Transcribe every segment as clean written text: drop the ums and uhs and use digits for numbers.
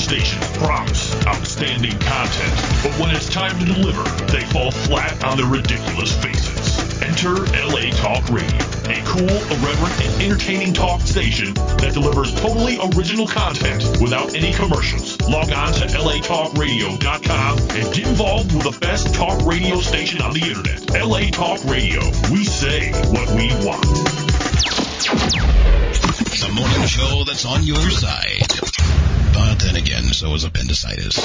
station promise outstanding content, but when it's time to deliver, they fall flat on their ridiculous faces. Enter LA Talk Radio, a cool, irreverent, and entertaining talk station that delivers totally original content without any commercials. Log on to latalkradio.com and get involved with the best talk radio station on the internet. LA Talk Radio. We say what we want. The morning show that's on your side. But then again, so is appendicitis.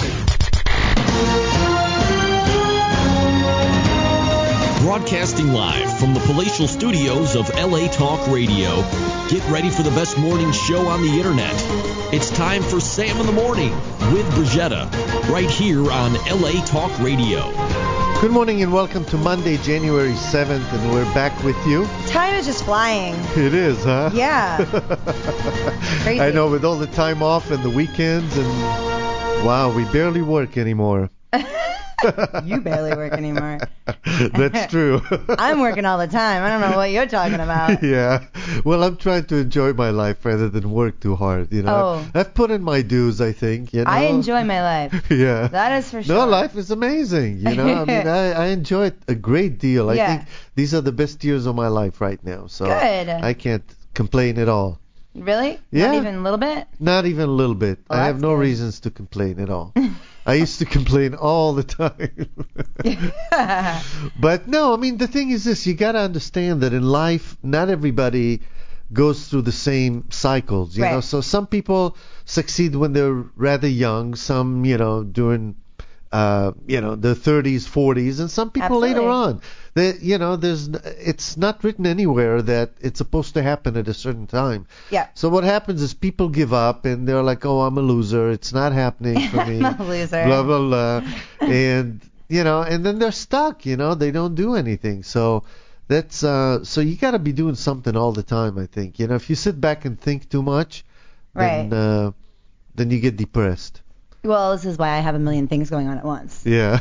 Broadcasting live from the palatial studios of LA Talk Radio. Get ready for the best morning show on the internet. It's time for Sam in the Morning with Brigetta, right here on LA Talk Radio. Good morning and welcome to Monday, January 7th, and we're back with you. Time is just flying. It is, huh? Yeah. Crazy. I know, with all the time off and the weekends, and wow, we barely work anymore. You barely work anymore. That's true. I'm working all the time. I don't know what you're talking about. Yeah. Well, I'm trying to enjoy my life rather than work too hard, you know. Oh. I've put in my dues, I think, you know. I enjoy my life. Yeah. That is for sure. No, life is amazing, you know. I mean, I enjoy it a great deal. I think these are the best years of my life right now. So Good. I can't complain at all. Really? Yeah. Not even a little bit? Not even a little bit. Well, I have that's no good. reasons to complain at all. I used to complain all the time. But no, I mean, the thing is this. You got to understand that in life, not everybody goes through the same cycles, you know. So some people succeed when they're rather young, some, you know, during, you know, their 30s, 40s, and some people later on. You know, it's not written anywhere that it's supposed to happen at a certain time. Yeah. So what happens is people give up and they're like, oh, I'm a loser. It's not happening for me. I'm a loser. Blah, blah, blah. And, you know, and then they're stuck, you know. They don't do anything. So that's so you got to be doing something all the time, I think. You know, if you sit back and think too much, then you get depressed. Well, this is why I have a million things going on at once. Yeah.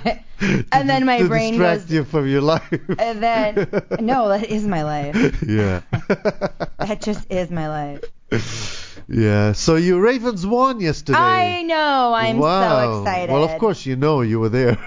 And then my brain distract goes... you from your life. And then... No, that is my life. Yeah. That just is my life. Yeah. So your Ravens won yesterday. I know. I'm so excited. Well, of course you know, you were there.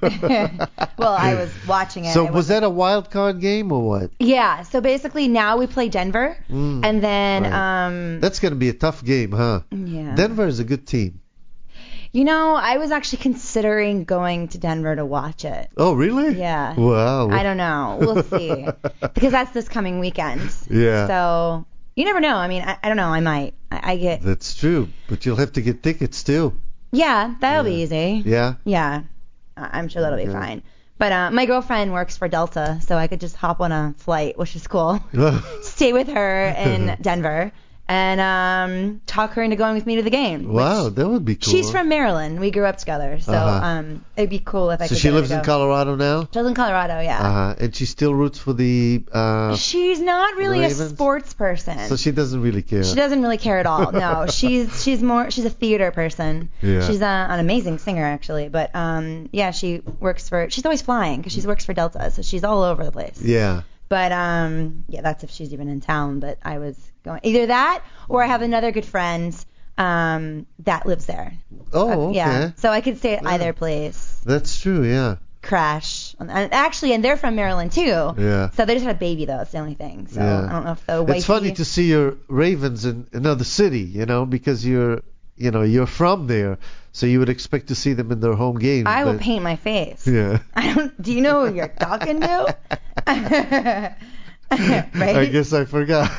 Well, I was watching it. So was that a wild card game or what? Yeah. So basically now we play Denver. And then... That's going to be a tough game, huh? Yeah. Denver is a good team. You know, I was actually considering going to Denver to watch it. Oh, really? Yeah. Wow. I don't know. We'll see. Because that's this coming weekend. Yeah. So, you never know. I mean, I don't know. I might. I get... That's true. But you'll have to get tickets, too. Yeah, that'll be easy. Yeah? Yeah. I'm sure that'll be fine. But my girlfriend works for Delta, so I could just hop on a flight, which is cool. Stay with her in Denver. And talk her into going with me to the game. Wow, that would be cool. She's from Maryland. We grew up together, so it'd be cool if I could. So she lives in Colorado now? She lives in Colorado, yeah. And she still roots for the She's not really Ravens? a sports person. So she doesn't really care. She doesn't really care at all. No, she's a theater person. Yeah. She's an amazing singer actually, but yeah, she's always flying because she works for Delta, so she's all over the place. Yeah. But yeah, that's if she's even in town. But I was going either that or I have another good friend that lives there. Oh, okay. Yeah. So I could stay at either place. That's true, yeah. Crash. And actually, and they're from Maryland too. Yeah. So they just had a baby though. It's the only thing. So Yeah. I don't know if the wifey... It's funny to see your Ravens in another city, you know, because you're from there, so you would expect to see them in their home games. I will paint my face. Yeah. Do you know who you're talking to? Right? I guess I forgot.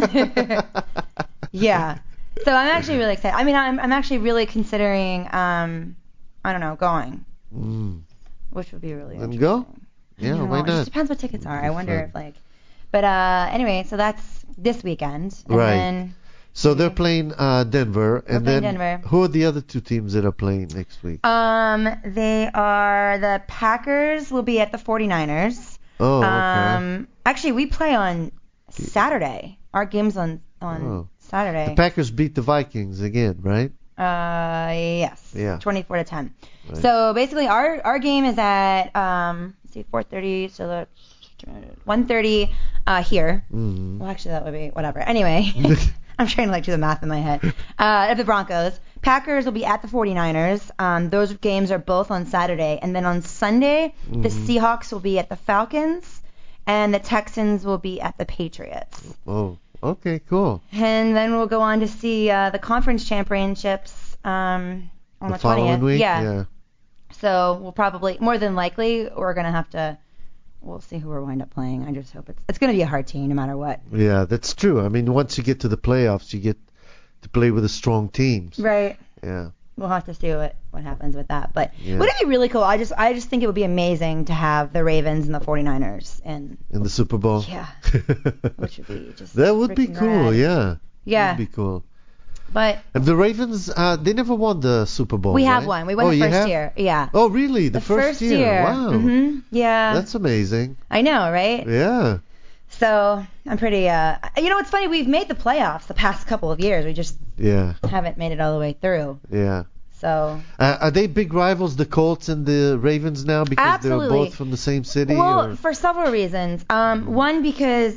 Yeah. So I'm actually really excited. I mean, I'm actually really considering, I don't know, going. Which would be really interesting. Go? Yeah, why It not? just depends what tickets are. I wonder if But anyway, so that's this weekend. And Right. then So they're playing Denver, and then Denver. who are the other two teams that are playing next week? they are the Packers will be at the 49ers. Oh, okay. Actually, we play on Saturday. Our game's on Saturday. The Packers beat the Vikings again, right? Yes. Yeah. 24-10. Right. So basically, our game is at 4:30. So the 1:30 here. Mm-hmm. Well, actually, that would be whatever. Anyway. I'm trying to do the math in my head. Of the Broncos. Packers will be at the 49ers. Those games are both on Saturday. And then on Sunday, the Seahawks will be at the Falcons, and the Texans will be at the Patriots. Oh, okay, cool. And then we'll go on to see the conference championships on the 20th. Week? Yeah. So we'll probably, more than likely, we're going to have to, we'll see who we'll wind up playing. I just hope it's going to be a hard team no matter what. Yeah, that's true. I mean, once you get to the playoffs, you get to play with a strong teams. Right. Yeah. We'll have to see what happens with that. But wouldn't it be really cool? I just think it would be amazing to have the Ravens and the 49ers in the Super Bowl. Yeah. Which would be just that would be cool. Rad. Yeah. Yeah. That would be cool. But and the Ravens, they never won the Super Bowl. We right? have one. We won the first year. Yeah. Oh, really? The first year. Wow. Mm-hmm. Yeah. That's amazing. I know, right? Yeah. So I'm pretty. It's funny. We've made the playoffs the past couple of years. We just haven't made it all the way through. Yeah. So. Are they big rivals, the Colts and the Ravens now, because Absolutely. they're both from the same city? Well, for several reasons. One, because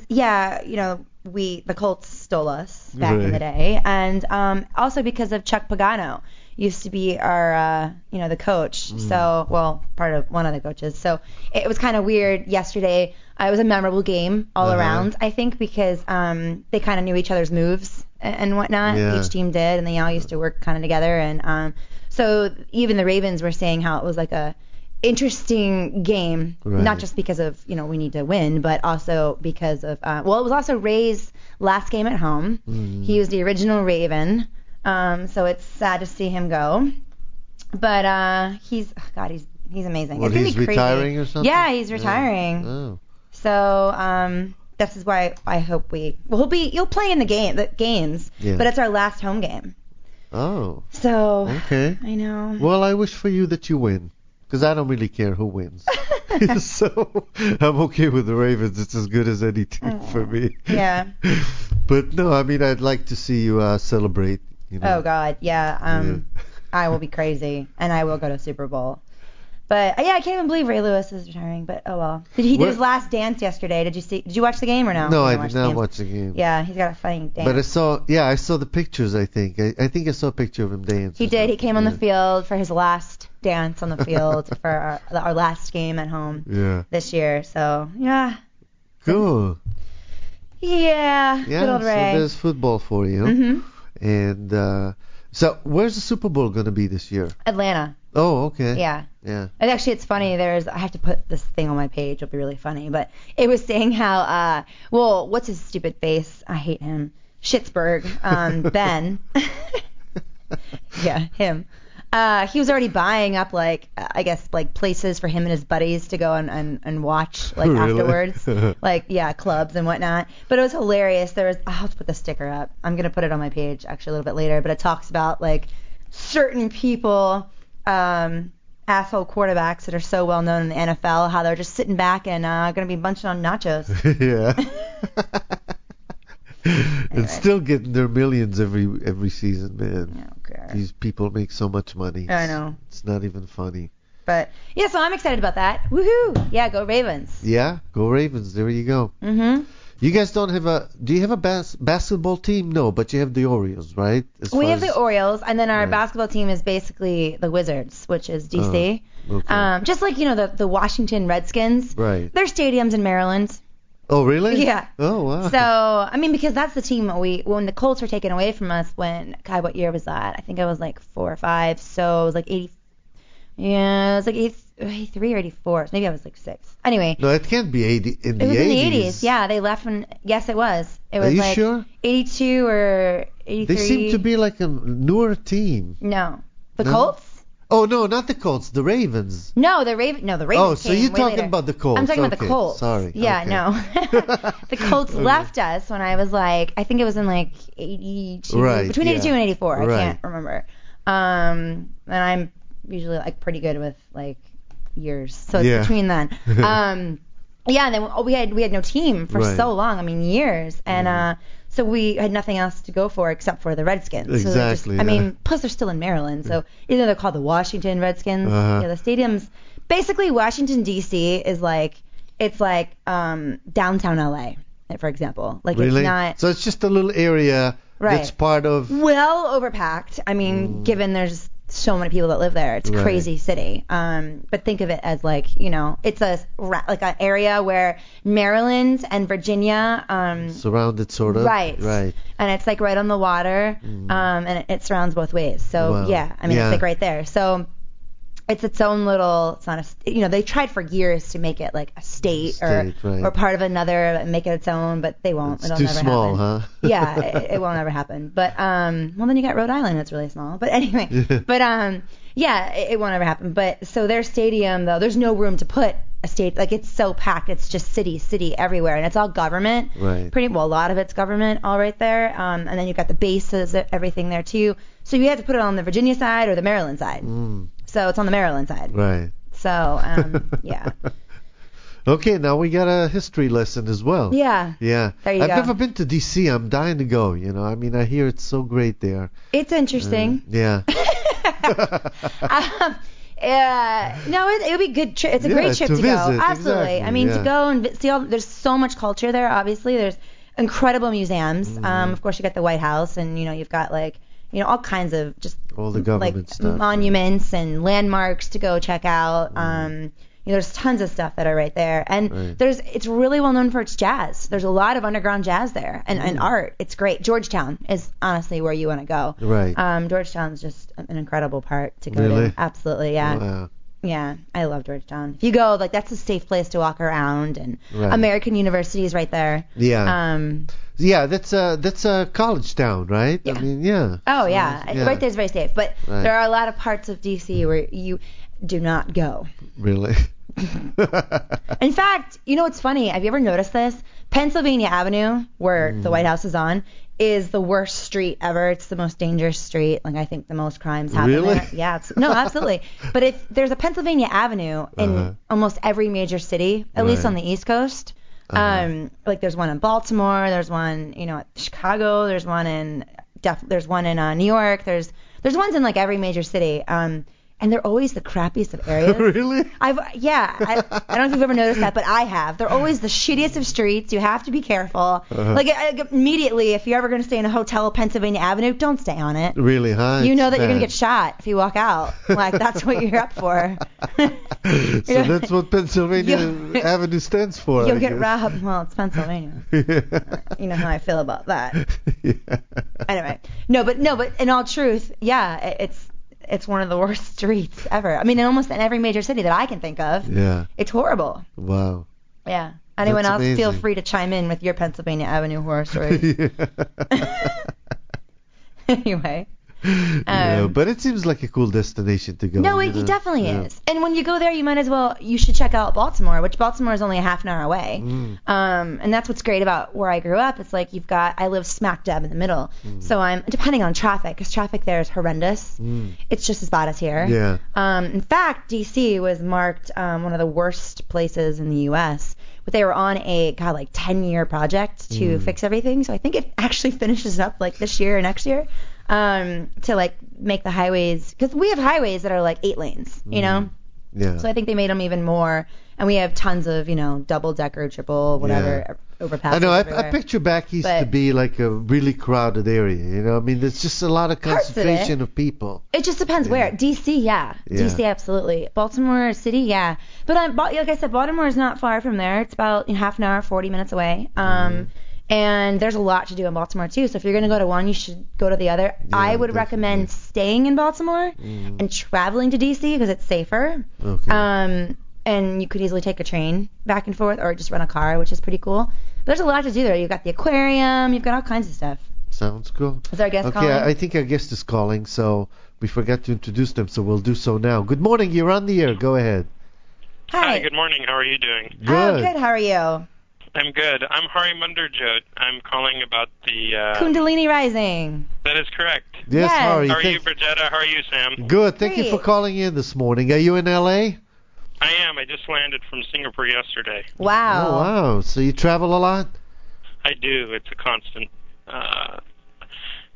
the Colts stole us back in the day, and also because of Chuck Pagano used to be our the coach. So, part of one of the coaches. So it was kind of weird yesterday. It was a memorable game all around, I think, because they kind of knew each other's moves and whatnot. Yeah. Each team did, and they all used to work kind of together. And so even the Ravens were saying how it was like a interesting game, not just because of we need to win, but also because of it was also Ray's last game at home. He was the original Raven, so it's sad to see him go. But he's amazing. What, it's gonna he's be crazy. retiring or something? Yeah, he's retiring. Oh. So this is why I hope he'll play in the games, but it's our last home game. Oh. So okay. I know. Well, I wish for you that you win, because I don't really care who wins. So I'm okay with the Ravens. It's as good as any team for me. Yeah. But no, I mean, I'd like to see you celebrate. Oh God, yeah. I will be crazy, and I will go to Super Bowl. But I can't even believe Ray Lewis is retiring. But oh well. He did his last dance yesterday. Did you watch the game or no? No, I did not watch the game. Yeah, he's got a funny dance. But I saw the pictures. I think I saw a picture of him dancing. He did. He came on the field for his last dance on the field for our last game at home this year. So yeah. Cool. Yeah. Good old Ray. So there's football for you. Mm-hmm. And so where's the Super Bowl going to be this year? Atlanta. Oh, okay. Yeah. Yeah. And actually, it's funny. I have to put this thing on my page. It'll be really funny. But it was saying how, what's his stupid face? I hate him. Schittsburg. Ben. Yeah, him. He was already buying up places for him and his buddies to go and watch really? Afterwards, clubs and whatnot. But it was hilarious. I'll have to put the sticker up. I'm gonna put it on my page actually a little bit later. But it talks about certain people, asshole quarterbacks that are so well known in the NFL, how they're just sitting back and gonna be munching on nachos. Yeah. Anyway. And still getting their millions every season, man. Okay. These people make so much money. I know. It's not even funny. But yeah, so I'm excited about that. Woohoo! Yeah, go Ravens. Yeah, go Ravens. There you go. Mhm. You guys don't have do you have a basketball team? No, but you have the Orioles, right? We have the Orioles, and then our basketball team is basically the Wizards, which is DC. Okay. Just like, the Washington Redskins. Right. Their stadium's in Maryland. Oh, really? Yeah. Oh, wow. So, because that's the team when the Colts were taken away from us what year was that? I think I was 4 or 5, so it was 80. Yeah, it was 83 or 84. So maybe I was 6. Anyway. No, it can't be 80 in the 80s. It was in the 80s. Yeah, they left yes, it was. It was Are you sure? 82 or 83. They seem to be a newer team. No. The Colts? Oh, no, not the Colts. The Ravens. No, the Ravens. Oh, so you're talking about the Colts. I'm talking about the Colts. Sorry. Yeah, okay. No. The Colts left us when I was I think it was in 82. Right. Between 82 and 84. Right. I can't remember. And I'm usually pretty good with years. So it's between then. Yeah, and then we had no team for so long. Years. And so we had nothing else to go for except for the Redskins. Exactly. So plus they're still in Maryland. So either they're called the Washington Redskins. Yeah, the stadium's basically Washington D.C. is downtown LA, for example. Really? It's not. So it's just a little area Right. That's part of. Well overpacked. I mean, given there's so many people that live there, it's a crazy city. But think of it as like, it's like an area where Maryland and Virginia surrounded sort of. Right. Right. And it's like right on the water, and it surrounds both ways. So yeah, I mean it's like right there. So it's its own little. It's not a. They tried for years to make it like a state or part of another, and make it its own, but they won't. It's It'll too never small, happen. huh? Yeah, it won't ever happen. But well then you got Rhode Island, that's really small. But anyway, but yeah, it won't ever happen. But so their stadium though, there's no room to put a state. Like it's so packed, it's just city everywhere, and it's all government. Right. Pretty well, a lot of it's government all right there. And then you've got the bases, everything there too. So you have to put it on the Virginia side or the Maryland side. So it's on the Maryland side. Right. So, yeah. Okay, now we got a history lesson as well. Yeah. Yeah. There you I've go. never been to D.C. I'm dying to go, I mean, I hear it's so great there. It's interesting. Yeah. No, it would be good. It's a great trip to go. Visit, Absolutely. exactly, I mean, to go and see there's so much culture there, obviously. There's incredible museums. Of course, you got the White House, and, you've got, like, all kinds of just all the government stuff, monuments and landmarks to go check out. There's tons of stuff that are right there, and it's really well known for its jazz. There's a lot of underground jazz there and art. It's great. Georgetown is honestly where you want to go. Right. Georgetown's just an incredible part to go really? to. Absolutely, yeah. Wow. Yeah, I love Georgetown. If you go, like, that's a safe place to walk around, and American University is right there. Yeah. Yeah, that's a college town, right? Yeah. I mean, yeah. Oh, yeah. Right there is very safe. But there are a lot of parts of D.C. where you do not go. Really? In fact, what's funny? Have you ever noticed this? Pennsylvania Avenue, where the White House is on, is the worst street ever. It's the most dangerous street. Like, I think the most crimes happen there. Yeah. No, absolutely. But there's a Pennsylvania Avenue in almost every major city, at least on the East Coast. Like there's one in Baltimore, there's one, at Chicago, there's one in New York, there's ones in like every major city. And they're always the crappiest of areas. Really? I don't know if you've ever noticed that, but I have. They're always the shittiest of streets. You have to be careful. Like immediately, if you're ever going to stay in a hotel, Pennsylvania Avenue, don't stay on it. Really, huh? You know that you're going to get shot if you walk out. Like, that's what you're up for. So that's what Pennsylvania Avenue stands for. You'll get robbed. Well, it's Pennsylvania. You know how I feel about that. Anyway, no, but in all truth, yeah, it's one of the worst streets ever. I mean, in every major city that I can think of. Yeah. It's horrible. Wow. Yeah. Anyone else, feel free to chime in with your Pennsylvania Avenue horror stories. Anyway. But it seems like a cool destination to go. No, it definitely is. And when you go there, you should check out Baltimore, which Baltimore is only a half an hour away. And that's what's great about where I grew up. It's like I live smack dab in the middle. So I'm, depending on traffic, because traffic there is horrendous. It's just as bad as here. Yeah. In fact, D.C. was marked one of the worst places in the U.S., but they were on a 10-year project to fix everything. So I think it actually finishes up like this year or next year. To like make the highways, because we have highways that are like 8 lanes, Yeah. So I think they made them even more, and we have tons of, double-decker, triple, whatever, overpasses. I know. I picture back east to be like a really crowded area. I mean, there's just a lot of concentration of people. It just depends where. D.C., D.C., absolutely. Baltimore City, yeah. But like I said, Baltimore is not far from there. It's about half an hour, 40 minutes away. And there's a lot to do in Baltimore, too. So if you're going to go to one, you should go to the other. Yeah, I would recommend staying in Baltimore and traveling to D.C. because it's safer. Okay. And you could easily take a train back and forth or just rent a car, which is pretty cool. But there's a lot to do there. You've got the aquarium. You've got all kinds of stuff. Sounds cool. Is our guest calling? Okay, I think our guest is calling, so we forgot to introduce them, so we'll do so now. Good morning. You're on the air. Go ahead. Hi, good morning. How are you doing? Good. Oh, good. How are you? I'm good. I'm Hari Munderjot. I'm calling about the... Kundalini Rising. That is correct. Yes, Hari. How are you, Brigitta? How are you, Sam? Good. Thank you for calling in this morning. Are you in L.A.? I am. I just landed from Singapore yesterday. Wow. Oh, wow. So you travel a lot? I do. It's a constant.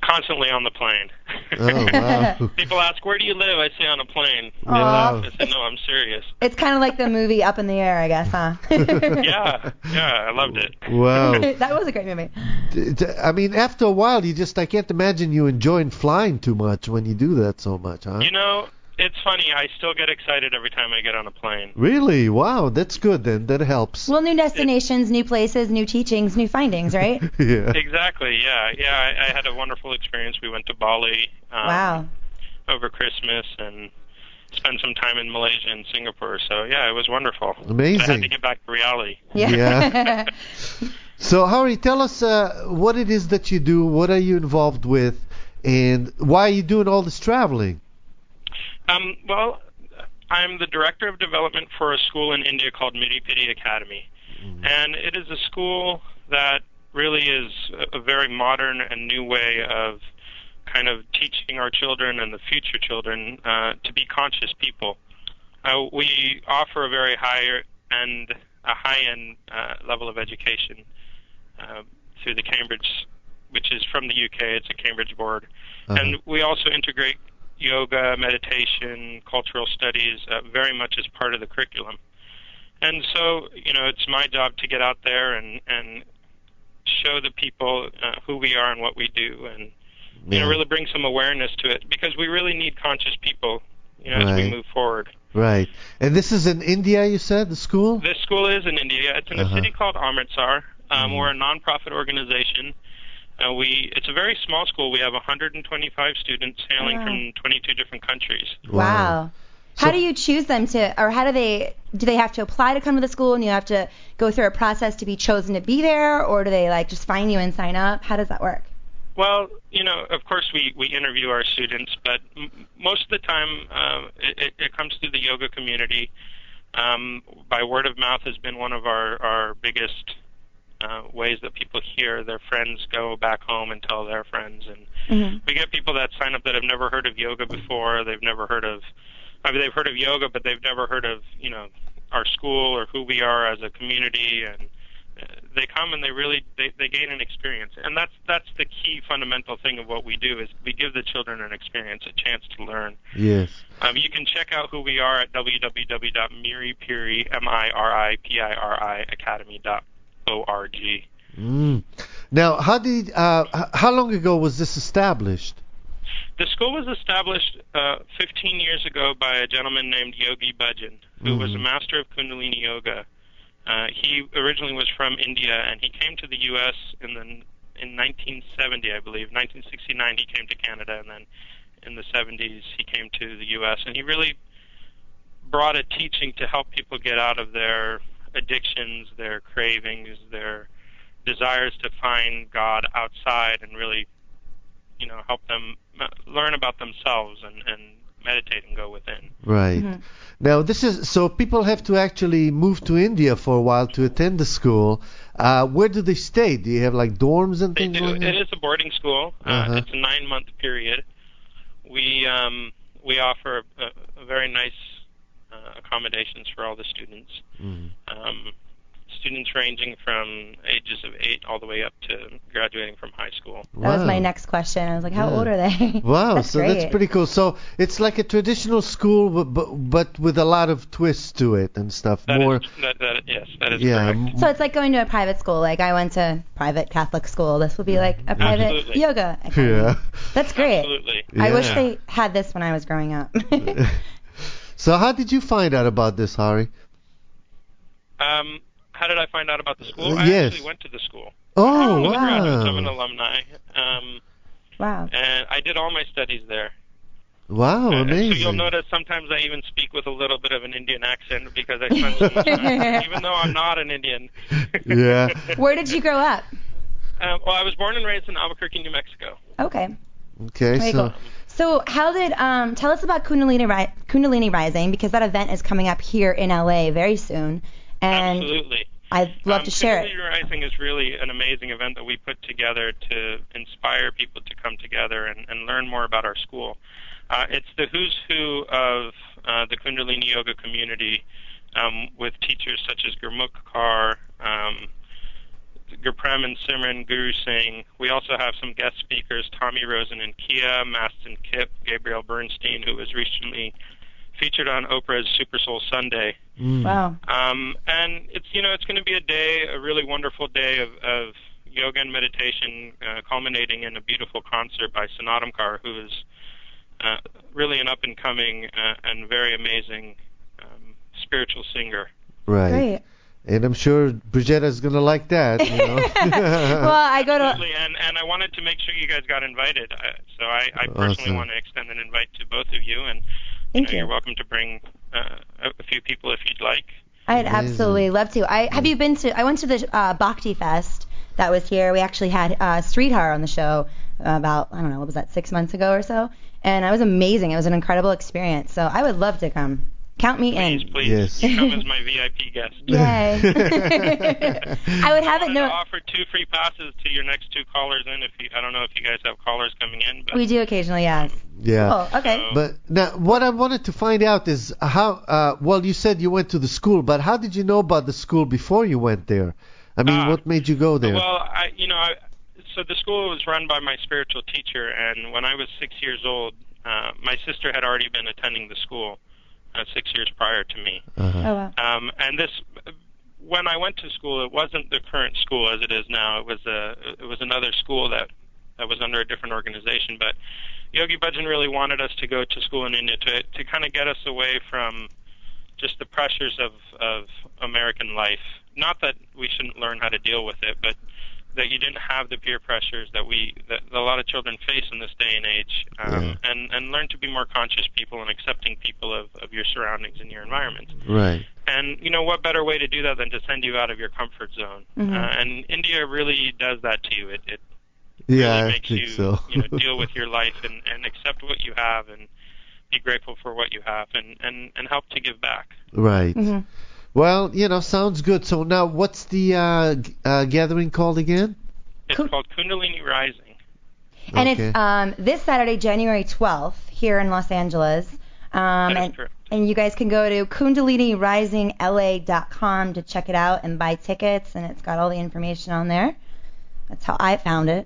Constantly on the plane. Oh, wow. People ask, where do you live? I say on a plane. Wow. I said, no, I'm serious. It's kind of like the movie Up in the Air, I guess, huh? Yeah, I loved it. Wow. That was a great movie. I mean, after a while, I can't imagine you enjoying flying too much when you do that so much, huh? You know, it's funny. I still get excited every time I get on a plane. Really? Wow, that's good then. That helps. Well, new destinations, new places, new teachings, new findings, right? Yeah. Exactly, yeah. I had a wonderful experience. We went to Bali Wow. over Christmas and spent some time in Malaysia and Singapore. So, yeah, it was wonderful. Amazing. I had to get back to reality. Yeah. So, Hari, tell us what it is that you do, what are you involved with, and why are you doing all this traveling? Well, I'm the director of development for a school in India called Miri Piri Academy. And it is a school that really is a very modern and new way of kind of teaching our children and the future children to be conscious people. We offer a very high-end level of education through the Cambridge, which is from the UK. It's a Cambridge board. And we also integrate yoga, meditation, cultural studies very much as part of the curriculum. And so, you know, it's my job to get out there and show the people who we are and what we do, and you know, really bring some awareness to it, because we really need conscious people, you know, as we move forward. Right. And this is in India, you said, the school? This school is in India. It's in a city called Amritsar. We're a non-profit organization. It's a very small school. We have 125 students hailing from 22 different countries. Wow. How do you choose them to, or how do they have to apply to come to the school and you have to go through a process to be chosen to be there, or do they like just find you and sign up? How does that work? Well, you know, of course we interview our students, but most of the time it comes through the yoga community. By word of mouth has been one of our biggest ways that people hear. Their friends go back home and tell their friends, and we get people that sign up that have never heard of yoga before. They've heard of yoga, but they've never heard of, you know, our school or who we are as a community, and they come and they gain an experience. And that's the key fundamental thing of what we do, is we give the children an experience, a chance to learn. Yes. You can check out who we are at www.miripiri, MIRIPIRI academy.org. Now, how long ago was this established? The school was established 15 years ago by a gentleman named Yogi Bhajan, who was a master of Kundalini Yoga. He originally was from India, and he came to the U.S. in 1970, I believe. 1969 he came to Canada, and then in the 70s he came to the U.S. And he really brought a teaching to help people get out of their addictions, their cravings, their desires to find God outside, and really, you know, help them learn about themselves and meditate and go within. Right. Now, so people have to actually move to India for a while to attend the school. Where do they stay? Do you have like dorms and things like that? It is a boarding school. It's a 9-month period. We offer a very nice accommodations for all the students. Students ranging from ages of 8 all the way up to graduating from high school. That was my next question. I was like, how old are they? Wow, that's so great. That's pretty cool. So it's like a traditional school, but with a lot of twists to it and stuff. Yes, that is correct. So it's like going to a private school. Like I went to private Catholic school. This would be like a private yoga academy. Yeah. That's great. Absolutely. I wish they had this when I was growing up. So how did you find out about this, Hari? How did I find out about the school? I actually went to the school. Oh, wow. I'm an alumni. Wow. And I did all my studies there. Wow, amazing. So you'll notice sometimes I even speak with a little bit of an Indian accent because I spend so much time, even though I'm not an Indian. Yeah. Where did you grow up? Well, I was born and raised in Albuquerque, New Mexico. Okay. Okay, So how did tell us about Kundalini Rising, because that event is coming up here in LA very soon. And absolutely. I'd love to share it. Kundalini Rising is really an amazing event that we put together to inspire people to come together and learn more about our school. It's the who's who of the Kundalini Yoga community, with teachers such as Gurmukh Kaur, Gurpratap Prem and Simran Guru Singh. We also have some guest speakers, Tommy Rosen and Kia, Maston Kipp, Gabriel Bernstein, who was recently featured on Oprah's Super Soul Sunday. Wow. And it's going to be a really wonderful day of yoga and meditation, culminating in a beautiful concert by Sanatamkar, who is really an up-and-coming and very amazing spiritual singer. Right. Great. And I'm sure Brigitta's going to like that. Well, I go to... Absolutely, and I wanted to make sure you guys got invited. So I personally want to extend an invite to both of you, and you're welcome to bring a few people if you'd like. I'd absolutely love to. I went to the Bhakti Fest that was here. We actually had Sridhar on the show about, I don't know, what was that, 6 months ago or so? And it was amazing. It was an incredible experience. So I would love to come. Count me in. Please. Yes. Come as my VIP guest. Yay. I would have it to offer 2 free passes to your next 2 callers in. I don't know if you guys have callers coming in. But, we do occasionally, yes. Yeah. Oh, okay. But now, what I wanted to find out is how, well, you said you went to the school, but how did you know about the school before you went there? I mean, what made you go there? Well, so the school was run by my spiritual teacher, and when I was 6 years old, my sister had already been attending the school 6 years prior to me. Oh, wow. And when I went to school, it wasn't the current school as it is now. It was another school that was under a different organization. But Yogi Bhajan really wanted us to go to school in India to kind of get us away from just the pressures of American life. Not that we shouldn't learn how to deal with it, but that you didn't have the peer pressures that a lot of children face in this day and age, and learn to be more conscious people and accepting people of your surroundings and your environment. Right. And what better way to do that than to send you out of your comfort zone? Mm-hmm. And India really does that to you. It Yeah, really I makes think you, so. deal with your life and accept what you have and be grateful for what you have and help to give back. Right. Mm-hmm. Well, sounds good. So now, what's the gathering called again? It's called Kundalini Rising. And Okay. it's this Saturday, January 12th, here in Los Angeles. That is correct. And you guys can go to KundaliniRisingLA.com to check it out and buy tickets, and it's got all the information on there. That's how I found it.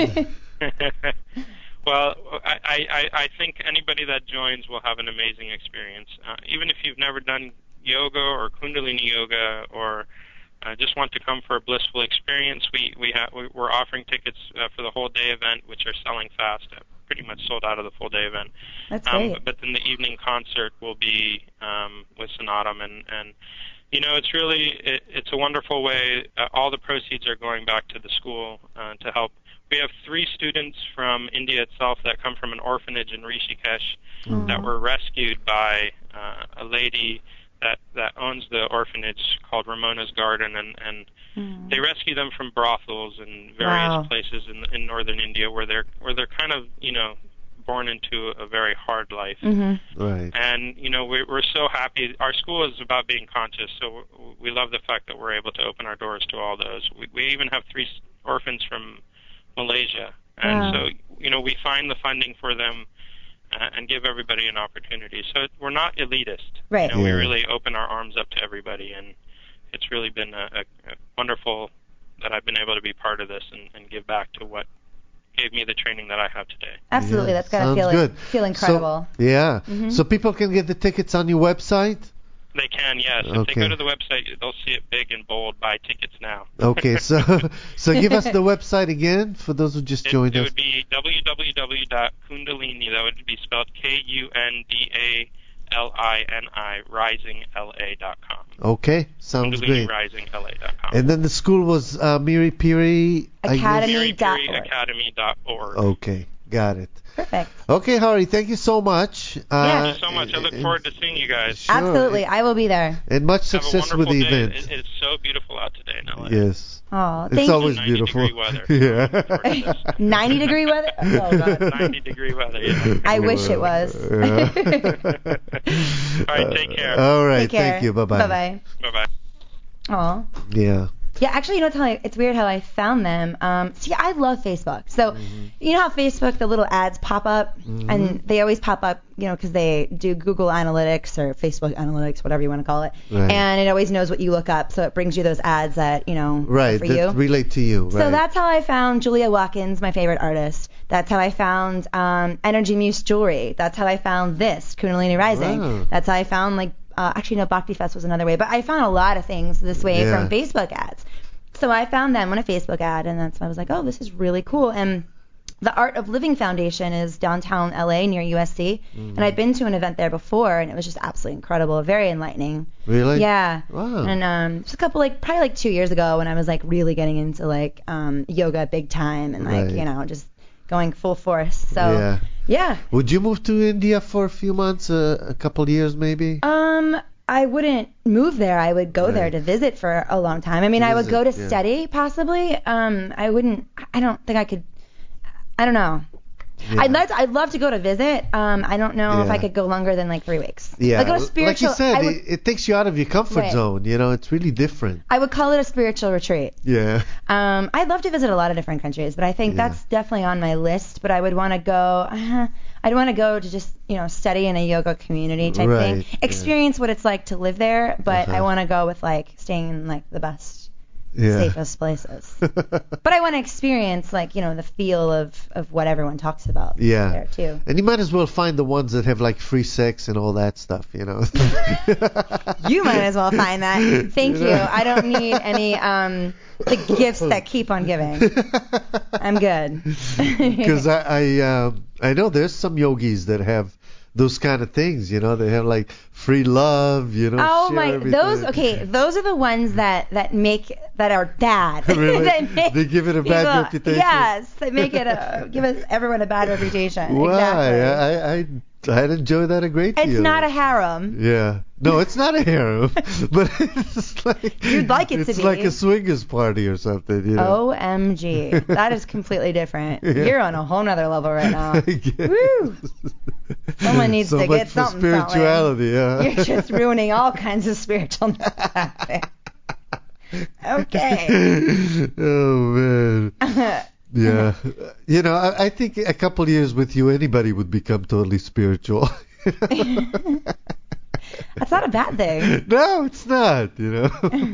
Well, I think anybody that joins will have an amazing experience. Even if you've never done yoga or Kundalini yoga or just want to come for a blissful experience, we're offering tickets for the whole day event, which are selling fast. Pretty much sold out of the full day event. That's great. But then the evening concert will be with Sanatam, and it's really it's a wonderful way. All the proceeds are going back to the school to help. We have 3 students from India itself that come from an orphanage in Rishikesh that were rescued by a lady that owns the orphanage called Ramona's Garden, and they rescue them from brothels and various places in northern India where they're kind of born into a very hard life. Mm-hmm. Right. And we're so happy. Our school is about being conscious, so we love the fact that we're able to open our doors to all those. We even have 3 orphans from Malaysia, and so we find the funding for them. And give everybody an opportunity. So we're not elitist. Right. We really open our arms up to everybody, and it's really been a wonderful that I've been able to be part of this and give back to what gave me the training that I have today. Absolutely. Yeah, That's got to feel incredible. So, yeah. Mm-hmm. So people can get the tickets on your website? They can, yes. If they go to the website, they'll see it big and bold, buy tickets now. Okay, so give us the website again for those who just joined us. It would be www.kundalini, that would be spelled KUNDALINI, risingla.com. Okay, sounds great. KundaliniRisingLA.com. And then the school was Miri Piri Academy.org. MiriPiriAcademy.org. Okay, got it. Perfect. Okay, Hari, thank you so much. Thank you so much. I look forward to seeing you guys. Sure. Absolutely. I will be there. And much Have a success with wonderful the day. event. It's so beautiful out today in LA. Yes. Oh, It's thank you. always 90 beautiful. degree weather. Yeah. 90-degree weather? Oh, God. 90-degree weather, yeah. I wish it was. Yeah. All right, take care. All right, Take care. thank you. Bye-bye. Bye-bye. Bye-bye. Aw. Yeah. Yeah, actually, you know, it's weird how I found them. See, I love Facebook. So, you know how Facebook, the little ads pop up, and they always pop up, you know, because they do Google Analytics or Facebook Analytics, whatever you want to call it, and it always knows what you look up, so it brings you those ads that, you know, for you. That relate to you. Right. So that's how I found Julia Watkins, my favorite artist. That's how I found Energy Muse Jewelry. That's how I found this, Kundalini Rising. Wow. That's how I found, like, actually, no, Bhakti Fest was another way. But I found a lot of things this way from Facebook ads. So I found them on a Facebook ad, and that's why I was like, oh, this is really cool. And the Art of Living Foundation is downtown LA near USC. And I'd been to an event there before, and it was just absolutely incredible, very enlightening. Really? Yeah. Wow. And just a couple, like, probably like 2 years ago when I was, like, really getting into, like, yoga big time and, like, you know, just going full force. So, yeah. Would you move to India for a few months, a couple of years maybe? I wouldn't move there. I would go there to visit for a long time. I mean, I would go to study possibly. I don't think I could. I don't know. Yeah. I'd love to go to visit. I don't know if I could go longer than like 3 weeks. Yeah. Like a spiritual, like you said, it takes you out of your comfort zone. You know, it's really different. I would call it a spiritual retreat. Yeah. I'd love to visit a lot of different countries, but I think that's definitely on my list. But I would want to go. I'd want to go to just, you know, study in a yoga community type thing. Experience what it's like to live there, but I want to go with like staying in like the best, safest places. But I want to experience like, you know, the feel of what everyone talks about there too. And you might as well find the ones that have like free sex and all that stuff, you know. You might as well find that. Thank you. I don't need any the gifts that keep on giving. I'm good. Because I know there's some yogis that have those kind of things, you know. They have like free love, you know. Oh my, those are the ones that are bad. Really? They give it a bad reputation. Yes, they make it give everyone a bad reputation. Why? Exactly. I'd enjoy that a great deal. It's not a harem. Yeah. No, it's not a harem. But it's like... You'd like it to be. It's like a swingers party or something, you know. OMG. That is completely different. You're on a whole nother level right now. Woo! Someone needs to get something. Spirituality, You're just ruining all kinds of spiritual Okay. Oh, man. Yeah. You know, I think a couple of years with you, anybody would become totally spiritual. That's not a bad thing. No, it's not, you know.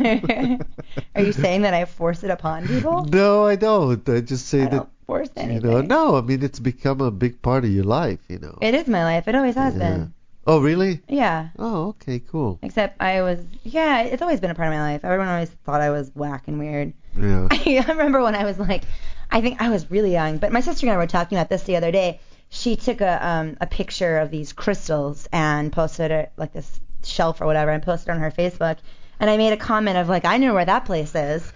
Are you saying that I force it upon people? No, I don't. I just say I don't force anything. You know, no, I mean, it's become a big part of your life, you know. It is my life. It always has been. Oh, really? Yeah. Oh, okay, cool. Except it's always been a part of my life. Everyone always thought I was whack and weird. Yeah. I remember when I was like, I think I was really young, but my sister and I were talking about this the other day. She took a picture of these crystals and posted it, like this shelf or whatever, and posted it on her Facebook. And I made a comment of like, I know where that place is.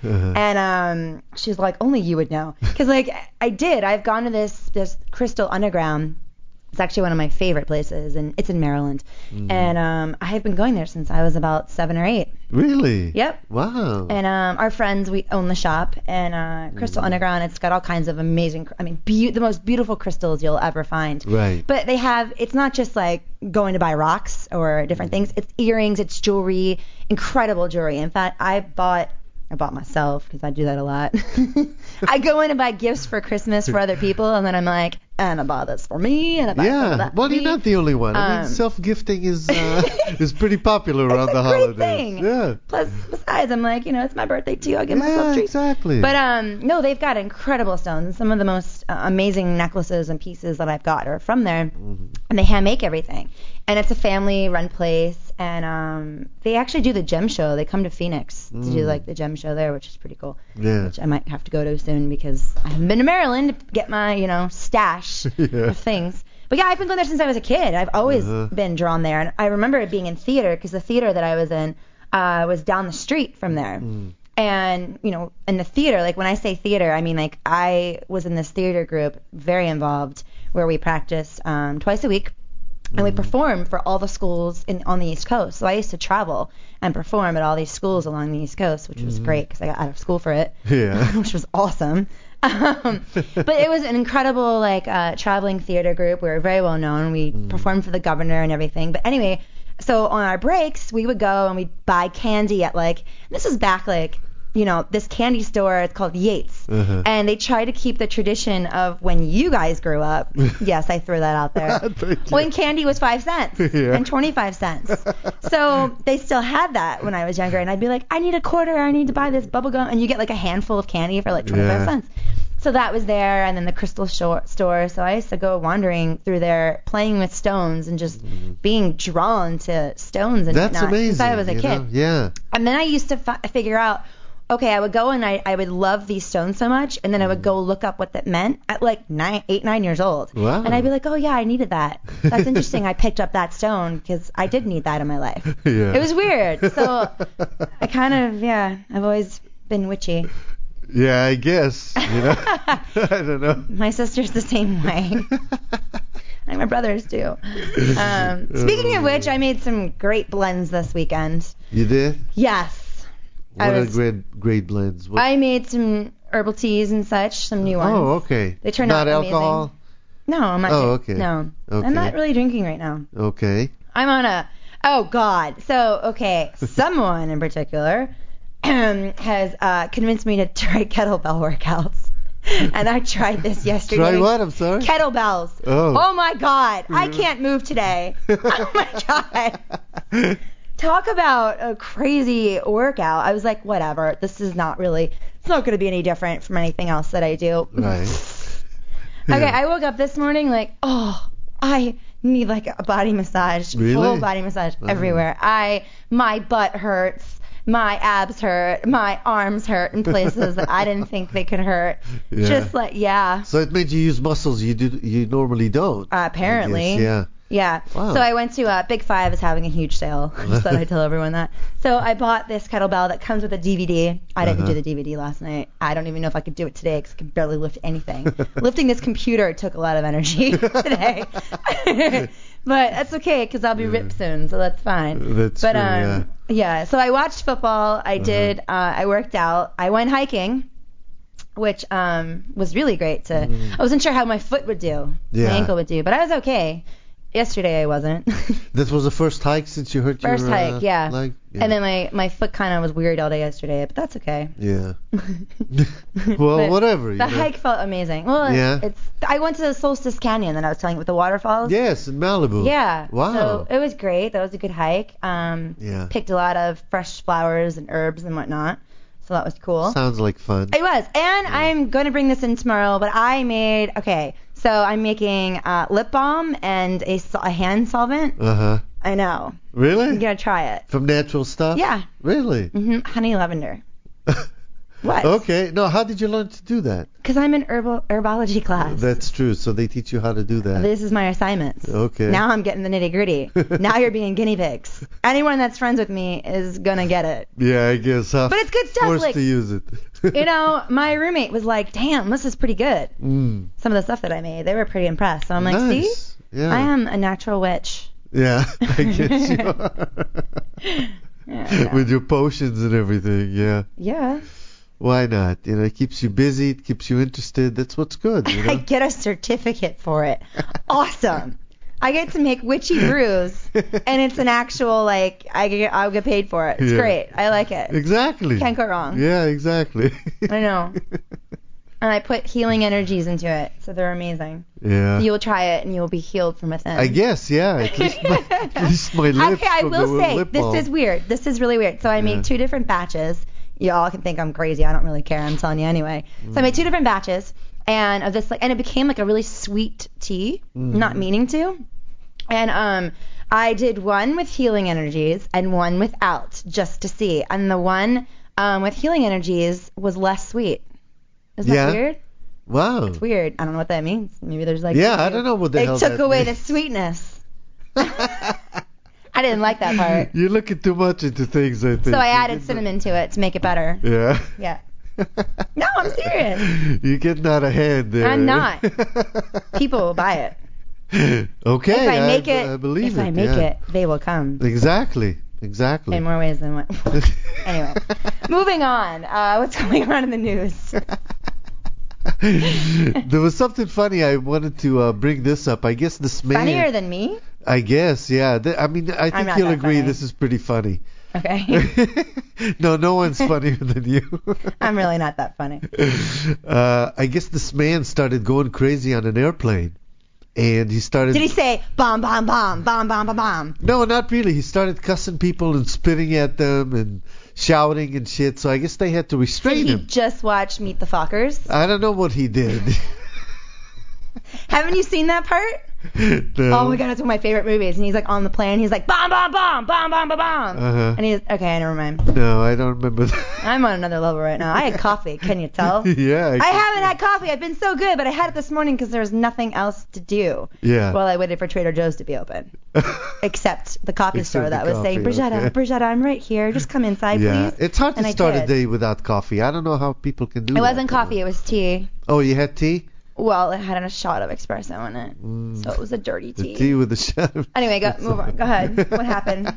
And she was like, only you would know. Because like I've gone to this Crystal Underground. It's actually one of my favorite places, and it's in Maryland. And I have been going there since I was about 7 or 8. Really? Yep. Wow. And our friends, we own the shop, and Crystal Underground, it's got all kinds of amazing, the most beautiful crystals you'll ever find. Right. But it's not just like going to buy rocks or different things. It's earrings, it's jewelry, incredible jewelry. In fact, I bought myself, because I do that a lot. I go in and buy gifts for Christmas for other people, and then I'm like, and I bought this for me, and I bought that for me. You're not the only one. I mean, self-gifting is pretty popular around the holidays. It's a great thing. Yeah. Plus, besides, I'm like, it's my birthday too. I'll give myself treats. Exactly. But no, they've got incredible stones. Some of the most amazing necklaces and pieces that I've got are from there, and they hand make everything. And it's a family-run place, and they actually do the gem show. They come to Phoenix to do like the gem show there, which is pretty cool. Yeah. Which I might have to go to soon because I haven't been to Maryland to get my stash of things. But yeah, I've been going there since I was a kid. I've always been drawn there, and I remember it being in theater because the theater that I was in was down the street from there. And in the theater, like when I say theater, I mean like I was in this theater group, very involved, where we practiced twice a week. And we performed for all the schools on the East Coast. So I used to travel and perform at all these schools along the East Coast, which was great because I got out of school for it, which was awesome. But it was an incredible traveling theater group. We were very well known. We performed for the governor and everything. But anyway, so on our breaks, we would go and we'd buy candy at this was back this candy store. It's called Yates. And they try to keep the tradition of when you guys grew up. Yes, I threw that out there. When candy was 5 cents and 25 cents. So they still had that when I was younger. And I'd be like, I need a quarter. I need to buy this bubble gum. And you get like a handful of candy for like 25 cents. So that was there, and then the crystal store. So I used to go wandering through there, playing with stones and just being drawn to stones and That's whatnot amazing, since I was a kid. Yeah. And then I used to figure out, okay, I would go and I would love these stones so much, and then I would go look up what that meant at like 9 years old. Wow. And I'd be like, oh yeah, I needed that. That's interesting. I picked up that stone because I did need that in my life. Yeah. It was weird. So I kind of, I've always been witchy. Yeah, I guess. I don't know. My sister's the same way. And my brothers do. Speaking of which, I made some great blends this weekend. You did? Yes. What are great blends? I made some herbal teas and such, some new ones. Oh, okay. They turned out amazing. Not alcohol? No, I'm not. Oh, okay. No. Okay. I'm not really drinking right now. Okay. I'm on oh, God. So, okay, someone in particular has convinced me to try kettlebell workouts. And I tried this yesterday. Try what? I'm sorry? Kettlebells. Oh my God. I can't move today. Oh my God. Talk about a crazy workout. I was like, whatever. This is not really, it's not going to be any different from anything else that I do. Right. Okay, I woke up this morning like, I need like a body massage. Really? Full body massage everywhere. My butt hurts. My abs hurt. My arms hurt in places that I didn't think they could hurt. Yeah. Just like, So it made you use muscles you normally don't. Apparently. Yeah. Wow. So I went to Big Five is having a huge sale. I just thought I'd tell everyone that. So I bought this kettlebell that comes with a DVD. I didn't do the DVD last night. I don't even know if I could do it today because I can barely lift anything. Lifting this computer took a lot of energy today. But that's okay because I'll be ripped soon, so that's fine. That's true, yeah. So I watched football. I did. I worked out. I went hiking, which was really great. I wasn't sure how my foot would do, my ankle would do, but I was okay. Yesterday I wasn't. This was the first hike since you hurt your first hike, yeah. leg? Yeah. And then my foot kind of was weird all day yesterday, but that's okay. Yeah. Well, whatever. The hike felt amazing. Well, I went to the Solstice Canyon that I was telling you with the waterfalls. Yes, in Malibu. Yeah. Wow. So it was great. That was a good hike. Picked a lot of fresh flowers and herbs and whatnot. So that was cool. Sounds like fun. It was. And I'm going to bring this in tomorrow, but I'm making lip balm and a hand solvent. I know. Really? I'm going to try it. From natural stuff? Yeah. Really? Honey lavender. What? Okay. No, how did you learn to do that? Because I'm in herbology class. That's true. So they teach you how to do that. This is my assignments. Okay. Now I'm getting the nitty gritty. Now you're being guinea pigs. Anyone that's friends with me is going to get it. Yeah, I guess. But it's good stuff. Forced to use it. My roommate was like, damn, this is pretty good. Some of the stuff that I made, they were pretty impressed. So I'm like, nice. See? Yeah. I am a natural witch. Yeah, I guess you are. Yeah. With your potions and everything, yeah. Yeah. Why not? It keeps you busy, it keets you interested. That's what's good. I get a certificate for it. Awesome. I get to make witchy brews, and it's an actual, I'll get paid for it. It's great. I like it. Exactly. Can't go wrong. Yeah, exactly. I know. And I put healing energies into it, so they're amazing. Yeah. You'll try it, and you'll be healed from within. I guess, yeah. At least my lips. Okay, I will say, lip balm. this is weird. This is really weird. So I made 2 different batches. You all can think I'm crazy. I don't really care. I'm telling you anyway. So I made 2 different batches, and of this, and it became like a really sweet tea, not meaning to. And I did one with healing energies and one without, just to see. And the one with healing energies was less sweet. Isn't that weird? Wow. It's weird. I don't know what that means. Maybe there's I don't know what the hell that They took away means. the sweetness. I didn't like that part. You're looking too much into things, I think. So I added cinnamon to it to make it better. Yeah. Yeah. No, I'm serious. You're getting out of hand there. I'm not. People will buy it. Okay. If I make I believe if I make it, they will come. Exactly. In more ways than one. Anyway, moving on. What's going on in the news? There was something funny. I wanted to bring this up. I guess this man. Funnier than me? I guess, yeah. I think not you'll that agree funny. this is pretty funny. Okay. No one's funnier than you. I'm really not that funny. I guess this man started going crazy on an airplane. And he started... Did he say, bomb, bomb, bomb, bomb, bomb, bomb, bomb? No, not really. He started cussing people and spitting at them and shouting and shit. So I guess they had to restrain him. Did he just watch Meet the Fockers? I don't know what he did. Haven't you seen that part? No. Oh my god, it's one of my favorite movies. And he's like on the plane. He's like, bomb, bomb, bomb, bomb, bomb, bomb, bomb. Uh-huh. And he's... Okay, never mind. No, I don't remember that. I'm on another level right now. I had coffee. Can you tell? Yeah. I haven't had coffee. I've been so good, but I had it this morning because there was nothing else to do. Yeah. While I waited for Trader Joe's to be open. Except the coffee Except store the that was saying, coffee, Brigitta, okay. Brigitta, I'm right here. Just come inside, Yeah. please. It's hard And to I start a did. day without coffee. I don't know how people can do It that. wasn't coffee. It was tea. Oh, you had tea? Well, it had a shot of espresso in it. So it was a dirty The tea. tea with the shot. Anyway, move on. Go ahead. What happened?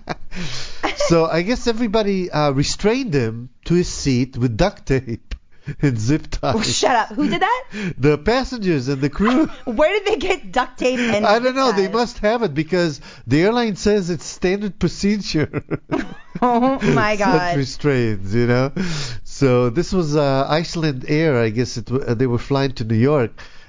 So I guess everybody restrained him to his seat with duct tape and zip ties. Oh, shut up. Who did that? The passengers and the crew. Where did they get duct tape and I don't know. zip They ties? must have it because the airline says it's standard procedure. Oh my Such god. restraints, you know. So this was Iceland Air. I guess they were flying to New York,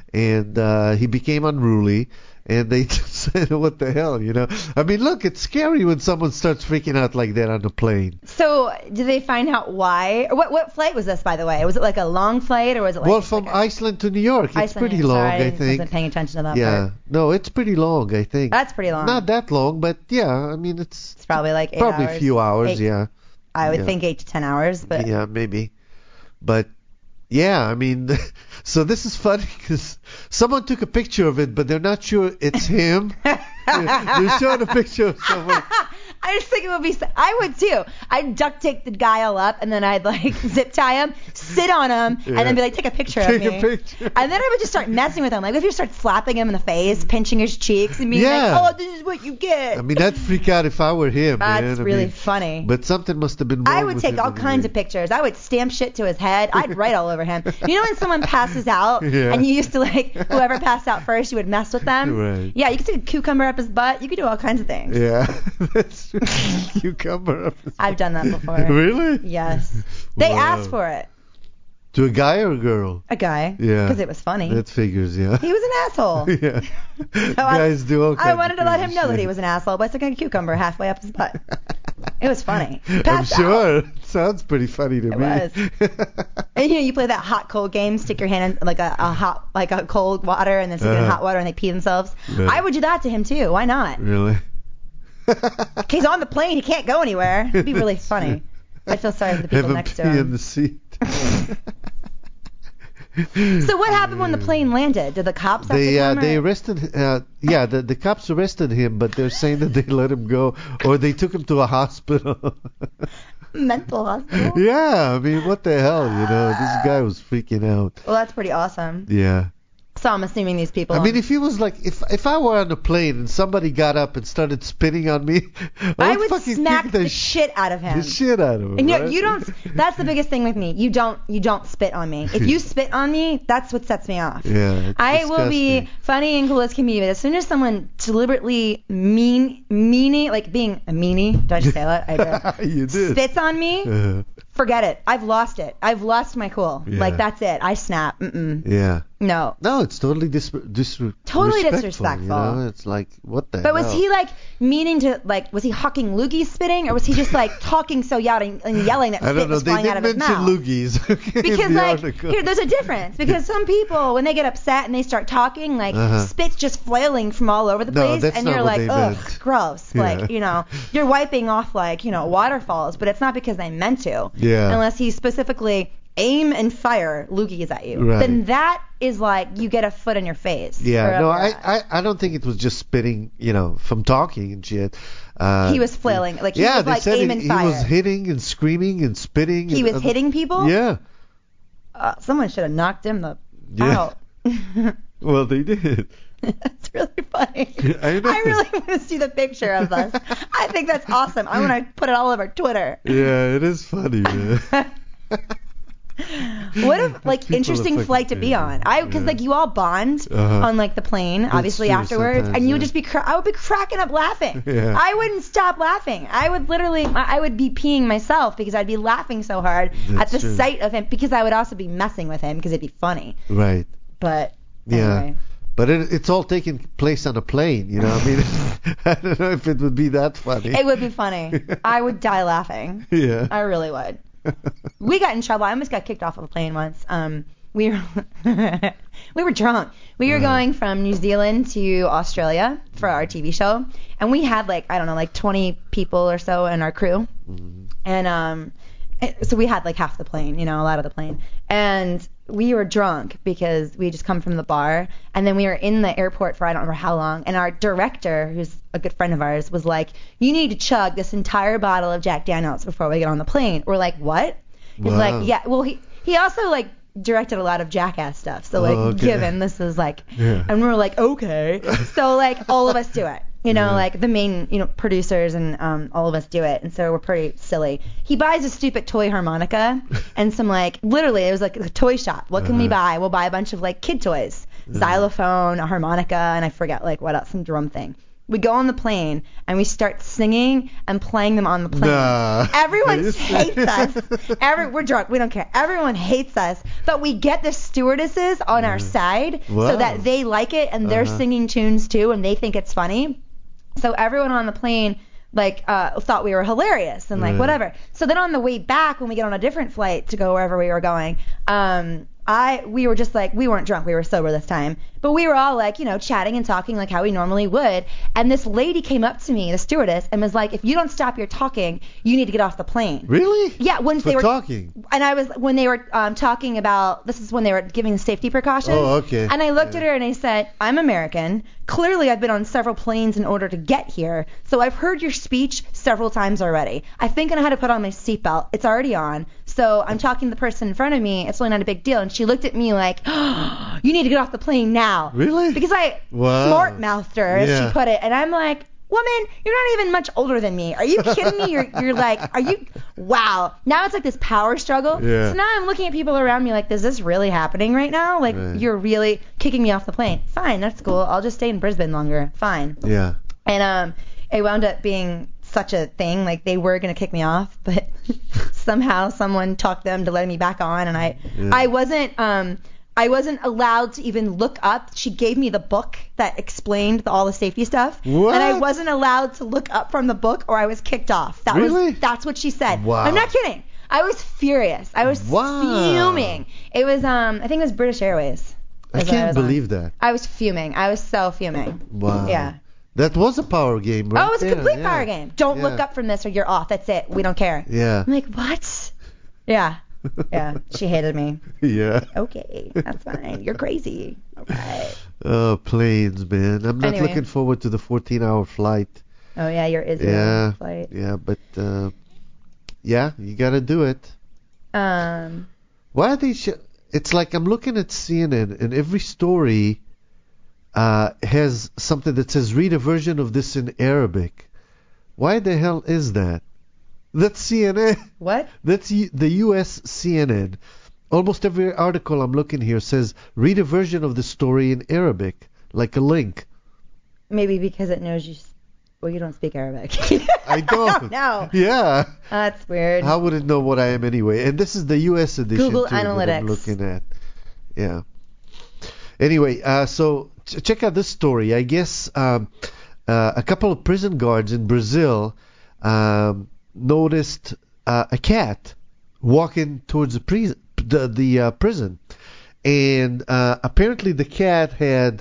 and he became unruly. And they said, what the hell, you know? I mean, look, it's scary when someone starts freaking out like that on the plane. So, did they find out why? Or what flight was this, by the way? Was it like a long flight, or was it like... Well, from Iceland to New York, it's Iceland? pretty long, Sorry, I think. wasn't paying attention to that Yeah. part. No, it's pretty long, I think. That's pretty long. Not that long, but yeah, I mean, it's It's probably like 8 probably hours. a few hours, yeah. I would Yeah. think 8 to 10 hours, but... Yeah, maybe. But yeah, I mean, so this is funny because someone took a picture of it, but they're not sure it's him. They're showing a picture of someone. I just think it would be... I would too. I'd duct tape the guy all up, and then I'd like zip tie him, sit on him, Yeah. and then be like, take a picture of Take me. a picture. And then I would just start messing with him. Like, if you start slapping him in the face, pinching his cheeks, and being Yeah. like, oh, this is what you get. I mean, I'd freak out if I were him. That's man. I really mean, funny. But something must have been wrong I would with take him all anyway. kinds of pictures. I would stamp shit to his head. I'd write all over him. You know when someone passes out Yeah. and you used to like whoever passed out first, you would mess with them? Right. Yeah, you could stick a cucumber up his butt. You could do all kinds of things. Yeah, that's true. Cucumber up his I've done that before. Really? Yes. They Wow. asked for it. To a guy or a girl? A guy. Yeah. Because it was funny. That figures, yeah. He was an asshole. Yeah. So Guys do all kinds I of wanted to let crazy him know that he shit. was an asshole by sticking a cucumber halfway up his butt. It was funny. I'm Passed out. sure. It sounds pretty funny to It me. was. And you play that hot cold game, stick your hand in like a cold water and then stick it in hot water and they pee themselves. Yeah. I would do that to him too. Why not? Really? He's on the plane. He can't go anywhere. It'd be really funny. I feel sorry for the people Have next him to pee him. in the seat. So what happened when the plane landed? Did the cops have to come? They or- arrested the cops arrested him, but they're saying that they let him go or they took him to a hospital. Mental hospital? Yeah, I mean, what the hell, you know? This guy was freaking out. Well, that's pretty awesome. Yeah. So I'm assuming these people. I mean, if he was like, if I were on a plane and somebody got up and started spitting on me, I would fucking smack kick the shit out of him. the shit out of him. And right? you don't. That's the biggest thing with me. You don't spit on me. If you spit on me, that's what sets me off. Yeah. It's I will be disgusting. funny and cool as can be, but as soon as someone deliberately meanie, like being a meanie, did I just say that? I did. You did. Spits on me, forget it. I've lost it. I've lost my cool. Yeah. Like that's it. I snap. Yeah. No. No, it's totally disrespectful. disrespectful. You know? It's like, what the But hell? was he like meaning to like? Was he hawking loogies spitting, or was he just like talking so loud and yelling that I spit don't know. was they flying out didn't of his mention mouth? loogies. Okay, in Because the like article. here, there's a difference. Because some people, when they get upset and they start talking, like spit's just flailing from all over the No, place, that's and not you're what like, they ugh, meant. gross. Yeah. Like you're wiping off like waterfalls, but it's not because they meant to. Yeah. Unless he specifically aim and fire loogies at you, Right. then that is like you get a foot in your face. Yeah, no, forever. I don't think it was just spitting, from talking and shit. He was flailing, like he yeah, was they like said aim he, and he fire. was hitting and screaming and spitting. He and was hitting people. Yeah. Someone should have knocked him the Yeah. out. Well, they did. That's really funny. I know. I really want to see the picture of us. I think that's awesome. I want to put it all over Twitter. Yeah, it is funny, man. What a interesting flight to be on. Because you all bond on the plane, obviously afterwards, and you would just I would be cracking up laughing. Yeah. I wouldn't stop laughing. I would be peeing myself because I'd be laughing so hard at the sight of him, because I would also be messing with him because it'd be funny. Right. But anyway. Yeah. But it's all taking place on a plane, I mean, I don't know if it would be that funny. It would be funny. I would die laughing. Yeah. I really would. We got in trouble. I almost got kicked off of a plane once. We were drunk. We were going from New Zealand to Australia for our TV show, and we had 20 people or so in our crew, and so we had half the plane, a lot of the plane, and we were drunk because we just come from the bar, and then we were in the airport for I don't remember how long, and our director, who's a good friend of ours, was like, you need to chug this entire bottle of Jack Daniels before we get on the plane. We're like, what? He's like, yeah, well, he also directed a lot of Jackass stuff, so given this is and we're like, okay, so all of us do it. The main, producers and all of us do it, and so we're pretty silly. He buys a stupid toy harmonica and some literally it was a toy shop. What can we buy? We'll buy a bunch of kid toys, xylophone, a harmonica, and I forget what else, some drum thing. We go on the plane and we start singing and playing them on the plane. Everyone hates us. We're drunk. We don't care. Everyone hates us. But we get the stewardesses on our side so that they like it and they're singing tunes too and they think it's funny. So everyone on the plane thought we were hilarious and whatever. So then on the way back, when we get on a different flight to go wherever we were going, we were just we weren't drunk, we were sober this time, but we were all chatting and talking how we normally would, and this lady came up to me, the stewardess, and was like, if you don't stop your talking, you need to get off the plane. Really? Yeah, they were talking. And when they were talking about, this is when they were giving safety precautions. Oh, okay. And I looked at her and I said, I'm American. Clearly I've been on several planes in order to get here, so I've heard your speech several times already. I think I know how to put on my seatbelt. It's already on. So I'm talking to the person in front of me. It's really not a big deal. And she looked at me like, oh, you need to get off the plane now. Really? Because I smart-mouthed her, as she put it. And I'm like, woman, you're not even much older than me. Are you kidding me? You're are you? Wow. Now it's this power struggle. Yeah. So now I'm looking at people around me is this really happening right now? You're really kicking me off the plane. Fine, that's cool. I'll just stay in Brisbane longer. Fine. Yeah. And it wound up being such a thing. They were going to kick me off, but somehow someone talked them to let me back on, and I wasn't allowed to even look up. She gave me the book that explained all the safety stuff. What? And I wasn't allowed to look up from the book or I was kicked off. That's what she said. Wow. I'm not kidding. I was furious. I was fuming. It was I think it was British Airways. I can't believe that. I was fuming. I was so fuming. Wow. Yeah. That was a power game, right? Oh, it was a complete power game. Don't look up from this or you're off. That's it. We don't care. Yeah. I'm like, what? Yeah. Yeah. She hated me. Yeah. Okay. That's fine. You're crazy. Okay. Oh, planes, man. I'm not looking forward to the 14-hour flight. Oh, yeah. Your Israel flight. Yeah, but, you got to do it. Why are they... It's I'm looking at CNN, and every story... has something that says read a version of this in Arabic. Why the hell is that? That's CNN. What? That's the U.S. CNN. Almost every article I'm looking here says read a version of the story in Arabic, like a link. Maybe because it knows you don't speak Arabic. I don't. No. Yeah. That's weird. How would it know what I am anyway? And this is the U.S. edition Google too, Analytics. that I'm looking at. Yeah. Anyway, so check out this story. I guess a couple of prison guards in Brazil noticed a cat walking towards the prison, and apparently the cat had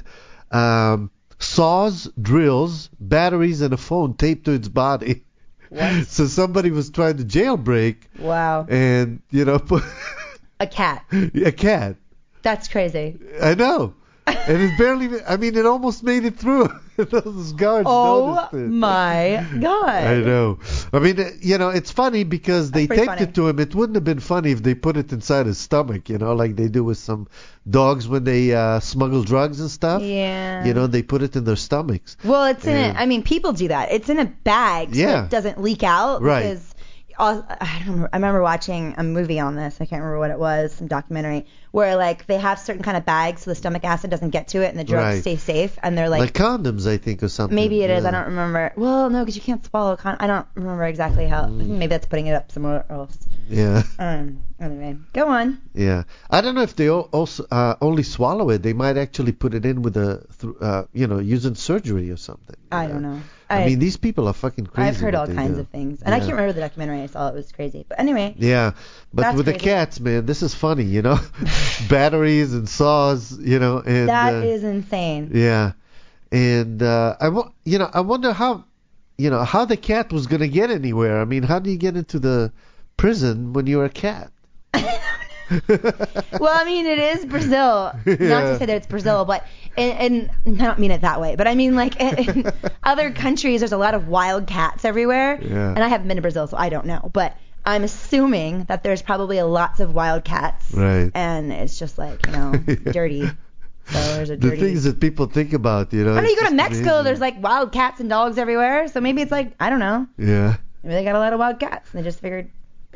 saws, drills, batteries, and a phone taped to its body. What? So somebody was trying to jailbreak. Wow. And a cat. A cat. That's crazy. I know. And it barely, it almost made it through. Those guards noticed it. Oh my God. I know. It's funny because they taped it to him. It wouldn't have been funny if they put it inside his stomach, like they do with some dogs when they smuggle drugs and stuff. Yeah. They put it in their stomachs. Well, it's in people do that. It's in a bag so it doesn't leak out. Right. Because I remember watching a movie on this. I can't remember what it was, some documentary, where like they have certain kind of bags so the stomach acid doesn't get to it and the drugs stay safe, and they're like condoms, I think, or something. Maybe it is. I don't remember. Well, no, because you can't swallow I don't remember exactly how. Maybe that's putting it up somewhere else. Yeah. Anyway, go on. Yeah. I don't know if they also only swallow it. They might actually put it in with using surgery or something. I don't know. I mean, these people are fucking crazy. I've heard all kinds of things. And I can't remember the documentary I saw. It was crazy. But anyway. Yeah. But with crazy. The cats, man, this is funny, Batteries and saws, and that is insane. Yeah. And I wonder how the cat was going to get anywhere. I mean, how do you get into the prison when you're a cat? Well, I mean, it is Brazil. Yeah. Not to say that it's Brazil, but and I don't mean it that way. But I mean, like in other countries, there's a lot of wild cats everywhere. Yeah. And I haven't been to Brazil, so I don't know. But I'm assuming that there's probably lots of wild cats. Right. And it's just like, dirty. So there's a dirty. The things that people think about, I know you go to Mexico, amazing. There's like wild cats and dogs everywhere. So maybe it's like, I don't know. Yeah. Maybe they got a lot of wild cats and they just figured.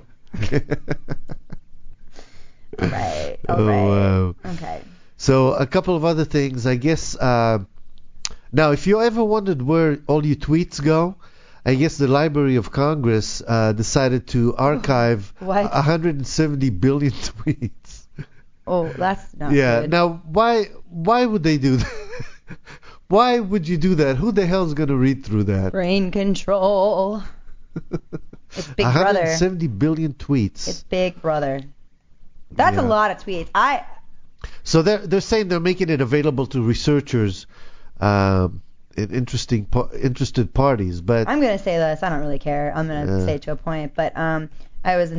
All right. Wow. Okay. So a couple of other things, I guess. Now, if you ever wondered where all your tweets go, I guess the Library of Congress decided to archive 170 billion tweets. Oh, that's not good. Good. Now, why would they do that? Why would you do that? Who the hell's going to read through that? Brain control. It's Big Brother. 170 billion tweets. It's Big Brother. That's a lot of tweets. So they're saying they're making it available to researchers and interested parties, but I'm gonna say this. I don't really care. I'm gonna say it to a point, but I was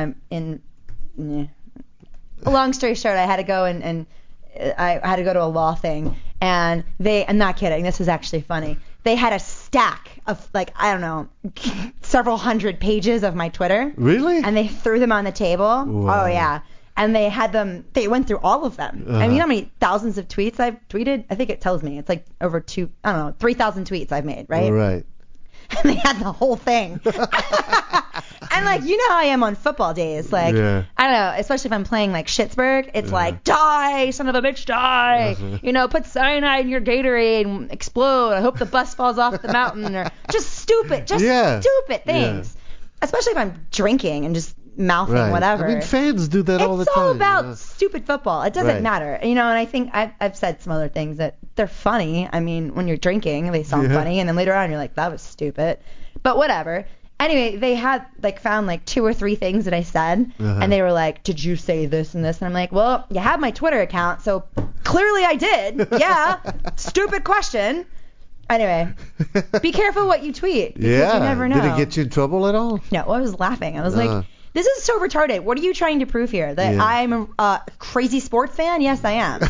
long story short, I had to go and I had to go to a law thing, and I'm not kidding. This is actually funny. They had a stack of several hundred pages of my Twitter. Really? And they threw them on the table. Wow. Oh yeah. And they went through all of them. I mean, you know how many thousands of tweets I've tweeted? I think it tells me. It's like over 3,000 tweets I've made, right? Right. And they had the whole thing. And like, you know how I am on football days. Like, I don't know, especially if I'm playing like Schittsburg, it's like, die, son of a bitch, die. Put cyanide in your Gatorade and explode. I hope the bus falls off the mountain. Or just stupid things. Yeah. Especially if I'm drinking and just mouthing whatever. I mean, fans do that all the time. It's all about stupid football. It doesn't matter. And I think I've said some other things that they're funny. I mean, when you're drinking, they sound funny, and then later on you're like, that was stupid. But whatever. Anyway, they had found 2 or 3 things that I said, and they were like, did you say this and this? And I'm like, well, you have my Twitter account, so clearly I did. Yeah. Stupid question. Anyway, be careful what you tweet, because you never know. Did it get you in trouble at all? No, I was laughing. I was like, this is so retarded. What are you trying to prove here? That I'm a crazy sports fan? Yes, I am.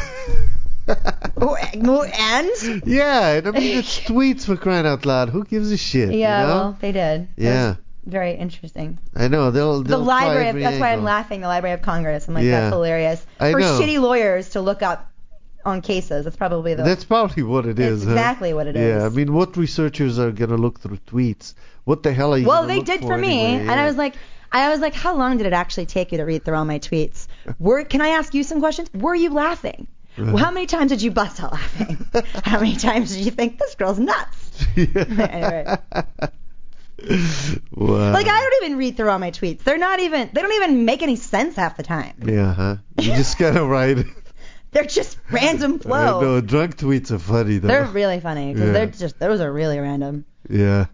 And? Yeah, I mean, it's tweets, for crying out loud. Who gives a shit? Yeah, well, they did. Yeah. Very interesting. I know. They'll the library. That's why I'm laughing. The Library of Congress. I'm like, that's hilarious. For shitty lawyers to look up on cases. That's probably what it is. Exactly what it is. Yeah, I mean, what researchers are going to look through tweets? What the hell are you going to look for? Well, they did for me, anyway? And I was like, how long did it actually take you to read through all my tweets? Can I ask you some questions? Were you laughing? Well, how many times did you bust out laughing? How many times did you think this girl's nuts? Anyway. Wow. Like, I don't even read through all my tweets. They don't even make any sense half the time. Yeah, huh? You just kind of write. They're just random flow. No, drunk tweets are funny though. They're really funny because those are really random. Yeah.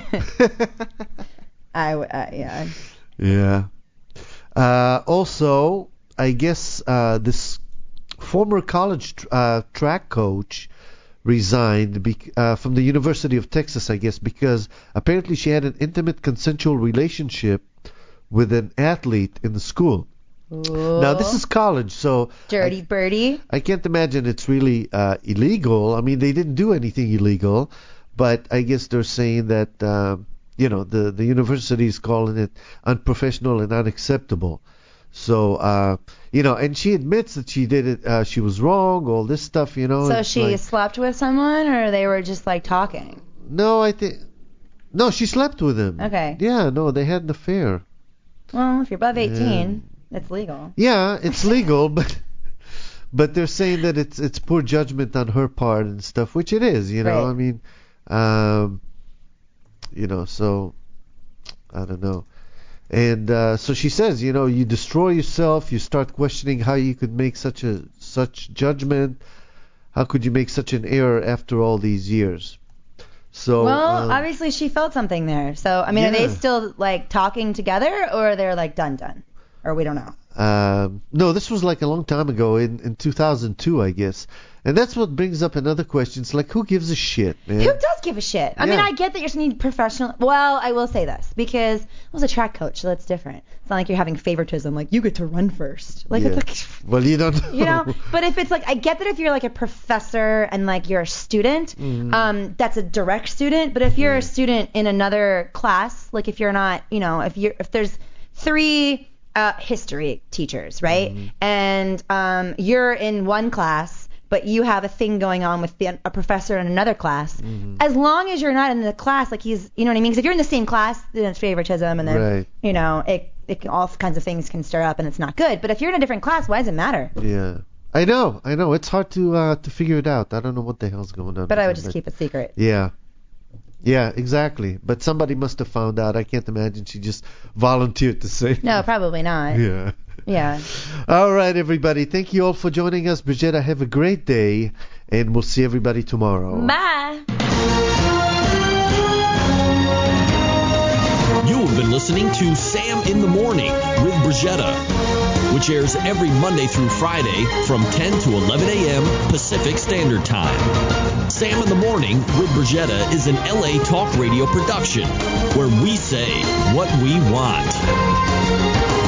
Yeah. Also, I guess this former college track coach resigned from the University of Texas, I guess, because apparently she had an intimate consensual relationship with an athlete in the school. Ooh. Now, this is college, so... Dirty birdie. I can't imagine it's really illegal. I mean, they didn't do anything illegal, but I guess they're saying that, the university is calling it unprofessional and unacceptable. So, and she admits that she did it, she was wrong, all this stuff, So she slept with someone, or they were just, talking? No, I think... No, she slept with him. Okay. Yeah, no, they had an affair. Well, if you're above 18, it's legal. Yeah, it's legal, but they're saying that it's poor judgment on her part and stuff, which it is, you know. Right. I mean, you know, so I don't know. And so she says, you know, you destroy yourself. You start questioning how you could make such judgment. How could you make such an error after all these years? So well, obviously she felt something there. So I mean, are they still like talking together, or they're like done, or we don't know? No, this was like a long time ago in 2002, I guess. And that's what brings up another question. It's like, who gives a shit, man? Who does give a shit? I mean, I get that you're need professional. Well, I will say this, because I was a track coach, so that's different. It's not like you're having favoritism, like you get to run first. Like it's like, well, you don't know. You know, but if it's like, I get that if you're like a professor and like you're a student, that's a direct student. But if you're a student in another class, like if you're not, you know, if there's 3 history teachers, right? And you're in one class, but you have a thing going on with a professor in another class. As long as you're not in the class, like he's, you know what I mean? Because if you're in the same class, then it's favoritism, and then you know it all kinds of things can stir up, and it's not good. But if you're in a different class, why does it matter? Yeah, I know. It's hard to figure it out. I don't know what the hell's going on. But I would just keep it secret. Yeah, exactly. But somebody must have found out. I can't imagine she just volunteered to say. No, probably not. Yeah. All right, everybody. Thank you all for joining us. Brigitte, have a great day, and we'll see everybody tomorrow. Bye. You have been listening to Sam in the Morning with Brigitte, which airs every Monday through Friday from 10 to 11 a.m. Pacific Standard Time. Sam in the Morning with Brigitte is an LA Talk Radio production, where we say what we want.